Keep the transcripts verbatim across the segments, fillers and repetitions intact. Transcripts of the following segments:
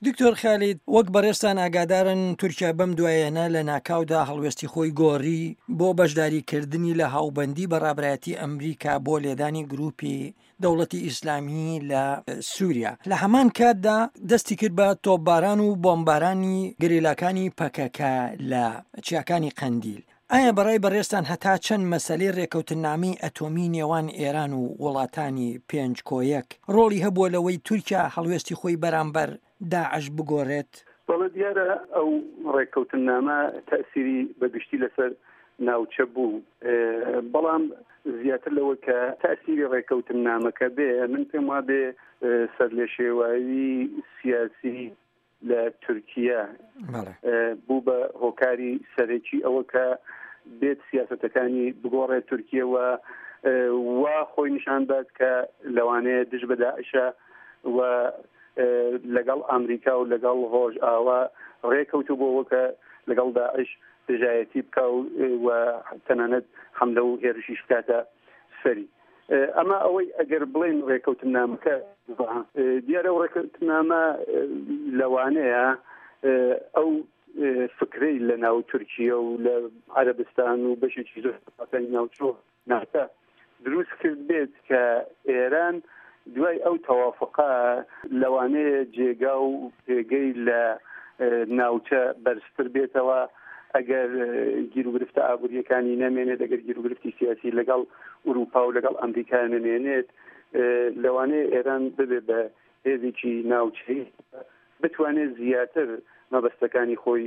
دکتۆر خالید وەک بەڕێستان ئاگادارن تورکیا بەم دوایەنە لە ناکاودا هەڵوێستی خۆی گۆڕی بۆ بەشداریکردنی لە هاوبەندی بەڕابردایەتی ئەمریکا بۆ لێدانی گروپی دەوڵەتی ئیسلامی لە سووریا. لە هەمان کاتدا دەستی کرد بە تۆپباران و بۆمبارانی گەریلاکانی پەکەکە لە چیاکانی قەندیل. ئایا بەڕای بەڕێستان هەتا چەند مەسەلەی ڕێکەوتنامەی ئەتۆمی نێوان ئێران و وڵاتانی پێنج کۆیەک ڕۆڵی هەبووە لەوەی تورکیا هەڵوێستی خۆی بەرامبەر داعش بگۆڕێت؟ بەڵێ دیارە ئەو ڕێکەوتنامە تەئسیری بەگشتی لەسەر ناوچە بوو، بەڵام زیاتر لەوە کە تەئسیری ڕێکەوتنامەکە بێ من پێم وا بێ سەر لێ شێوایی سیاسی لە تورکیا بوو بە هۆکاری سەرەکی ئەوە کە بێت سیاسەتەکانی بگۆڕێت تورکیەوە وا خۆی نیشان داد کە لەوانەیە دژ بە داعشە و لەگەڵ ئەمریکا و لەگەڵ ڕۆژ ئاوا ڕێکەوتو بۆەوە کە لەگەڵ داعش دژایەتی بکە و تەنانەت حەملە و هێرشیش بکاتە سەری. ئەمە ئەوەی ئەگەر بڵێن ڕێکەوتنامەکە دیارە و ڕێکەوتنامە لەوانەیە ئەو فکرەی لە ناو تورکیە و لە عەرەبستان و بەشێکی زۆر ناوچۆ ناکە دروست کرد بێت کە ئێران دوای ئەو تەوافقە لەوانەیە جێگا و پێگەی لە ناوچە بەرزتر بێتەوە ئەگەر گیر و گرفتە ئابوووریەکانی نەمێنێت، ئەگەر گیر و گرفتی سیاسی لەگەڵ ئوروپا و لەگەڵ ئەمریکا نەمێنێت، لەوانەیە ئێران ببێ بە هێزێکی ناوچەی بتوانێت زیاتر مەبەستەکانی خۆی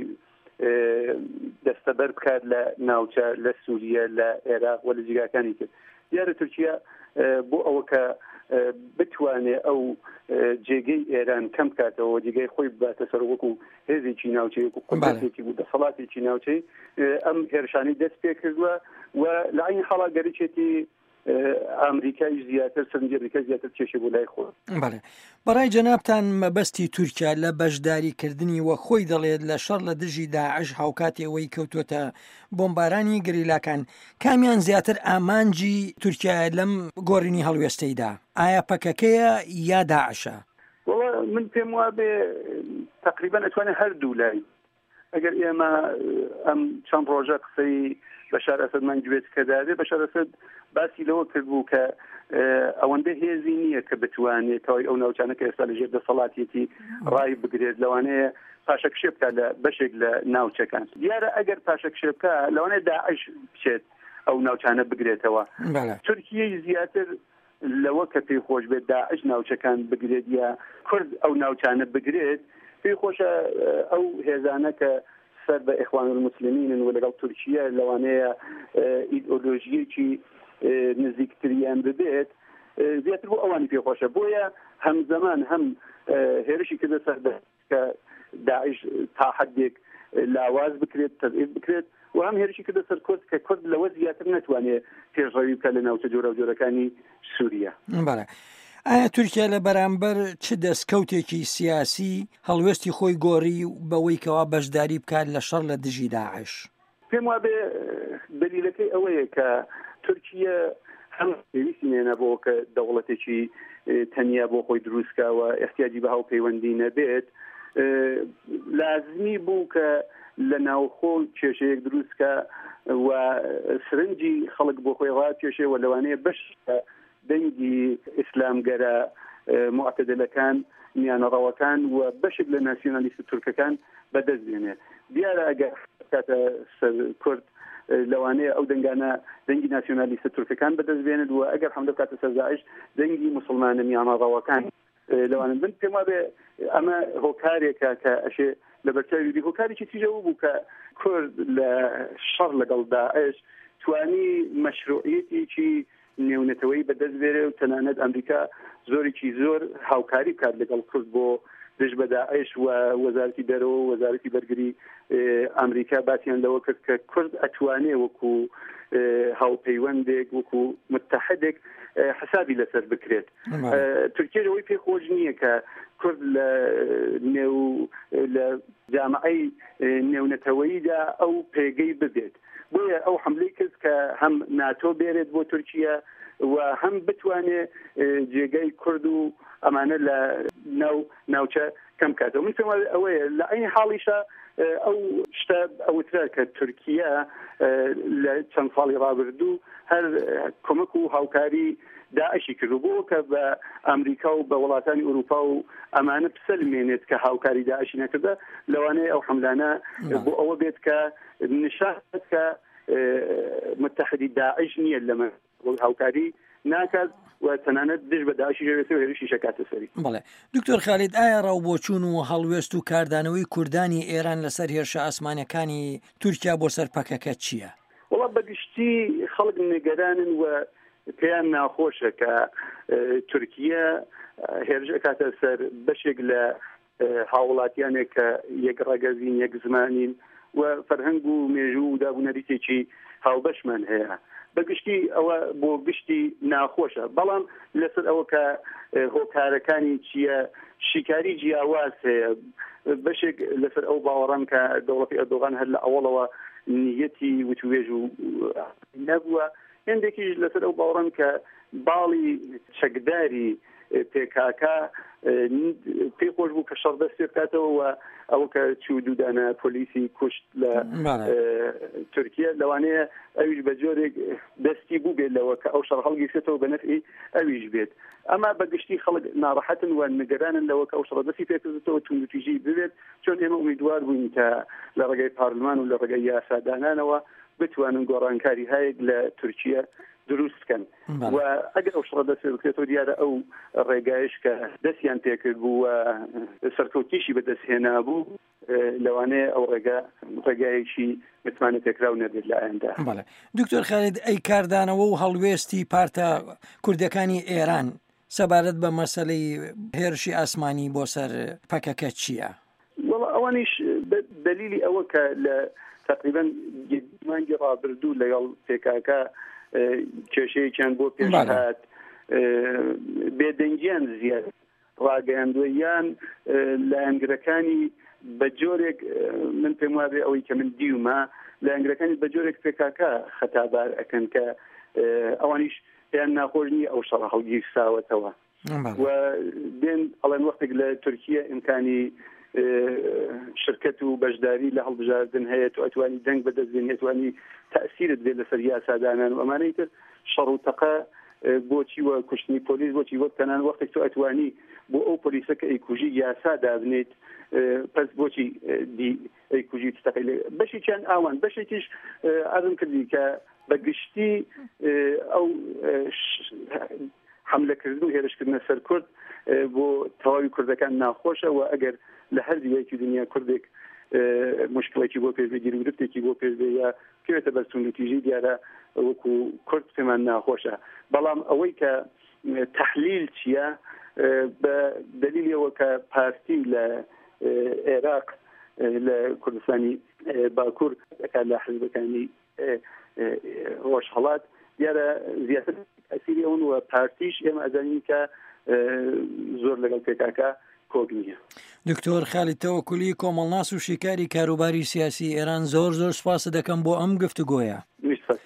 دەستەبەر بکات لە ناوچە، لە سووریە، لە عێراق و لە جێگاکانی تر. دیارە تورکیا بۆ ئەوە کە بتوانێت ئەو جێگەی ئێران کەم بکاتەوە، جێگەی خۆی باتە سەر وەکو هێزێکی ناوچەی وەکو قودرەتێکی بوو دەسەڵاتێکی ناوچەی ئەم هێرشانەی دەست پێ کردووە و لە عین حاڵا گەرەچێتی ئەمریکای زیاتر سنجێریکە زیاتر کێشێ بۆ لای خۆ. بەڵێ بەڕای جەنابتان مەبەستی تورکیا لە بەشداریکردنی وە خۆی دەڵێت لە شەڕ لە دژی داعش هاوکاتێەوەی کەوتوتە بۆمبارانی گەریلاکان کامیان زیاتر ئامانجی تورکیا لەم گۆڕینی هەڵوێستەیدا؟ ئایا پەکەکەیە یا داعشە؟ وڵا من پێم وا بێ تقریبا ئەتوانێت هەردوو لای. ئەگەر ئێمە ئەم چەند ڕۆژە قسەی بەشار ئەسەدمان گوێت کەدادێ، بەشار ئەسەد باسی لەوە کرد بوو کە ئەوەندە هێزی نییە کە بتوانێت تەواوی ئەو ناوچانە کە ئێستا لەژێر دەسەڵاتێتی ڕای بگرێت، لەوانەیە پاشەکشێ بکات لە بەشێک لە ناوچەکان. دیارە ئەگەر پاشەکشێ بکە لەوانەیە داعش بچێت ئەو ناوچانە بگرێتەوە. تورکیای زیاتر لەوە کە پێی خۆش بێت داعش ناوچەکان بگرێت یا کورد ئەو ناوچانە بگرێت، پێی خۆشە ئەو هێزانە کە سەر بە ئیخوان المسلمینن و لەگەڵ تورکیە لەوانەیە ئیدئۆلۆژیەکی نزیکتریان ببێت، زیاتر بۆ ئەوانی پێخۆشە. بۆیە هەمزەمان هەم هێرشی کردە سەر کە داعش تا حدێک لاواز بکرێت، تەضعیف بکرێت، و هەم هێرشی کردە سەر کورد کە کورد لەوە زیاتر نەتوانێت پێشڕەوی بکات لە ناوچە جۆرە و جۆرەکانی سووریا. بەڵێ ئایا تورکیا لە بەرامبەر چ دەستکەوتێکی سیاسی هەڵوێستی خۆی گۆڕی بەوەی کەوا بەشداری بکات لە شەڕ لە دژی داعش؟ پێم وا بێ دلیلەکەی ئەوەیە کە تورکیا هەم پێویستی نێنە بۆ کە دەوڵەتێکی تەنیا بۆ خۆی دروستکەوە احتیاجی بە هاوپەیوەندی نەبێت، لازمی بوو کە لە ناوخۆ کێشەیەک دروستکە و سرنجی خەڵک بۆ خۆی ڕاکێشێ و لەوانەیە بەش دەنگی ئیسلامگەرە معتەدلەکان میانەڕەوەکان و بەشێک لە ناسیۆنالیست تورکەکان بەدەست بێنێت. دیارە ئەگەر کاتە سەر کورد لەوانەیە ئەو دەنگانە دەنگی ناسیۆنالیست تورکەکان بەدەست بێنێت و ئەگەر حەملە کاتە سەر داعش دەنگی موسڵمانە میانەڕەوەکان لەوانن بن. پێم وابێ ئەمە هۆکارێکە کە ئەشێ لە بەرچاوی هۆکارێکی تیژەوە بوو کە کورد لە شەڕ لەگەڵ داعش توانی مەشروعیەتێکی نێونەتەوەی بەدەست بێرێ و تەنانەت ئەمریکا زۆرێکی زۆر هاوکاری کات لەگەڵ کورد بۆ دژ بە داعش و وەزارەتی دەرەوە و وەزارەتی بەرگری ئەمریکا باسییان لەوە کرد کە کورد ئەتوانێ وەکو هاوپەیوەندێک وەکو متحدێک حسابی لەسەر بکرێت. تورکیا ئەوەی پێخۆش نییە کە کورد لە نێو لە جامعەی نێونەتەوەییدا ئەو پێگەی ببێت. بۆیە ئەو حملەی کرد کە هەم ناتۆ بێرێت بۆ تورکیا و هەم بتوانێت جێگەی کورد و ئەمانە لە ناو ناوچە کەم کاتەوە. من پێم ئەوەیە لە عینی حاڵیشە ئەو شتە ئەوترا کە تورکیا لە چەند ساڵی ڕابردوو هەر کۆمەک و هاوکاری داعشی کردو بۆ کە بە ئەمریکا و بە وڵاتانی ئوروپا و ئەمانە بسەلمێنێت کە هاوکاری داعشی نەکردە لەوانەیە ئەو حملانە بۆ ئەوە بێت کە نیشانێت کە متحدی داعش نییە لەمە هاوکاری ناکات و تەنانەت دژ بە داعشی ژێوێتەوە هێرشی شەکاتە سەری. بەڵێ دکتۆر خالید، ئایا ڕاوبۆچوون و هەڵوێست و کاردانەوەی کوردانی ئێران لەسەر هێرشە ئاسمانەکانی تورکیا بۆ سەر پەکەکە چییە؟ وڵا بەگشتی خەڵک نیگەرانن و پێیان ناخۆشە کە تورکیا هێرش کاتە سەر بەشێک لە هاوڵاتیانێک کە یەک ڕەگەزین یەک زمانین و فەرهەنگ و مێژوو و دابوونەریتێکی هاوبەشمان هەیە. بەگشتی ئەوە بۆ گشتی ناخۆشە، بەڵام لەسەر ئەوە کە هۆکارەکانی چییە شیکاری جیاواز هەیە بەشێک لەسەر ئەو باوەڕان کە دەوڵەتی ئەردۆغان هەر لە ئەوڵەوە نیەتی وتوێژ و نەبووە، هێندێکیش لەسەر ئەو باوەڕان کە باڵی چەکداری پێکاکە پێی خۆش بوو کە شەڕدەست بکاتەوە و ئەو کە چوو دوودانە پۆلیسی کوشت لە تورکیا لەوانەیە ئەویش بە جۆرێک دەستی بوو بێت لەوە کە ئەو شەڕ هەڵگیرێتەوە بە نەفعی ئەویش بێت. ئەما بەگشتی خەڵک ناڕەحەتن و نیگەرانن لەوە کە ئەو شەڕدەستی پێکردێتەوە توندوتیژی ببێت، چۆن ئێمە ئومیدوار بووین کە لە ڕێگەی پارلمان و لە ڕێگەی یاسادانانەوە بتوانن گۆڕانکاری هەیەک لە تورکیا دروستکەن و ئەگەر ئەو شڕە دەست بکرێتەوە دیارە ئەو ڕێگایش کە دەستیان پێکرد بوو و سەرکەوتیشی بەدەستهێنا بوو لەوانەیە ئەو ڕێگا ڕێگایەکی متمانە تێکراو نەبێت لە ئایندا. بەڵێ دکتۆر خالید، ئەی کاردانەوە و هەڵوێستی پارتە کوردەکانی ئێران سەبارەت بە مەسەلەی هێرشی ئاسمانی بۆ سەر پەکەکە چییە؟ وەڵا ئەوانیش دلیلی ئەوە کە لە تقریبا مانگی ڕابردوو لەگەڵ پێکاکە کێشەیەکیان بۆ پێشهات بێدەنگیان زیاد ڕاگەیاندوویان لایەنگرەکانی بە جۆرێک من پێم وابێ ئەوەی کە من دیومە لایەنگرەکانی بە جۆرێک پێکاکە خەتابار ئەکەن کە ئەوانیش پێیان ناخۆش نیە ئەو شەڕە هەڵگیرساوەتەوە و دێن ئەڵێن وەختێک لە تورکیا ئیمکانی شرکت و بەشداری لە هەڵبژاردن هەیە و ئەتوانی دەنگ بەدەستبێنێت ئەتوانی تەئسیرت بێت لەسەر یاسادانان و ئەمانەی تر شەڕ و تەقە بۆچی وە کوشتنی پۆلیس بۆچی وەک تەنان وەختێک تۆ ئەتوانی بۆ ئەو پۆلیسە کە ئەیکوژی یاسا دابنێت پس بۆچی دی ئەیکوژی تەقەی لێ بەشێکیان ئاوان بەشێکیش ئازم کردی کە بەگشتی ئەو حملەکردن و هێرشکردنە سەر کورد بۆ تەواوی کوردەکان ناخۆشە و ئەگەر لە هەر دیەکی دنیا کوردێک مشکلێکی بۆ پێش بگیر و گرفتێکی بۆ پێش بێ یا بکەوێتە بەر توندوتیژی دیارە وەکو کورد پێمان ناخۆشە. بەڵام ئەوەی کە تەحلیل چییە بە دلیلەوە کە پارتی لە عێراق لە کوردستانی باکوور دەکات لە حزبەکانی ڕۆژهەڵات دیارە زیاتر ئەسیری ئەون و پارتیش ئێمە ئەزانین کە زۆر لەگەڵ پێکاکە کۆک نییە. دکتۆر خالید تەوەکولی، کۆمەڵناس و شیکاری کاروباری سیاسی ئێران، زۆر زۆر سپاس دەکەم بۆ ئەم گفتوگۆیە.